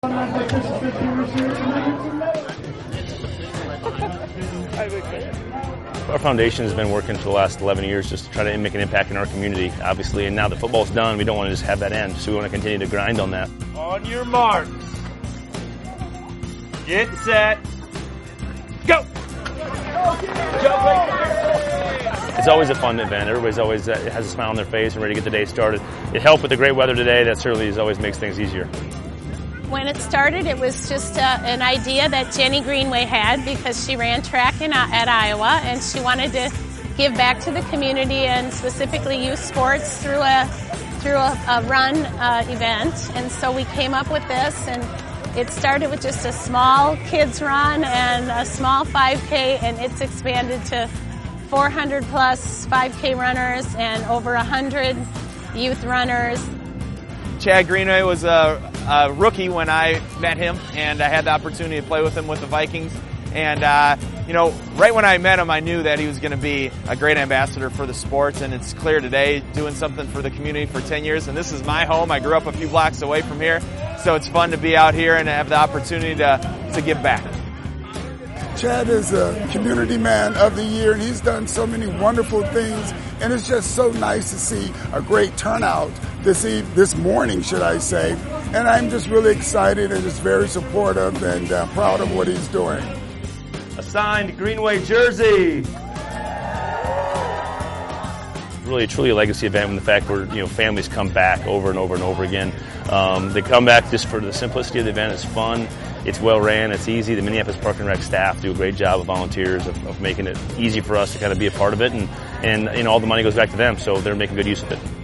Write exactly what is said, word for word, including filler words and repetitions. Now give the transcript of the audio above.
Our foundation has been working for the last eleven years just to try to make an impact in our community, obviously. And now that football's done, we don't want to just have that end. So we want to continue to grind on that. On your marks. Get set. Go! It's always a fun event. Everybody's always uh, has a smile on their face and ready to get the day started. It helped with the great weather today. That certainly is always makes things easier. When it started, it was just uh, an idea that Jenny Greenway had because she ran track in, uh, at Iowa, and she wanted to give back to the community and specifically youth sports through a through a, a run uh, event. And so we came up with this, and it started with just a small kids run and a small five K, and it's expanded to four hundred plus five K runners and over one hundred youth runners. Chad Greenway was a, a rookie when I met him, and I had the opportunity to play with him with the Vikings. And, uh, you know, right when I met him, I knew that he was going to be a great ambassador for the sports, and it's clear today, doing something for the community for ten years. And this is my home. I grew up a few blocks away from here, so it's fun to be out here and have the opportunity to, to give back. Chad is a community man of the year, and he's done so many wonderful things, and it's just so nice to see a great turnout this eve, this morning, should I say. And I'm just really excited and just very supportive and uh, proud of what he's doing. A signed Greenway jersey. Really, truly a legacy event when the fact where you know families come back over and over and over again. Um, they come back just for the simplicity of the event. It's fun, it's well ran, it's easy. The Minneapolis Park and Rec staff do a great job of volunteers of, of making it easy for us to kind of be a part of it, and and you know all the money goes back to them, so they're making good use of it.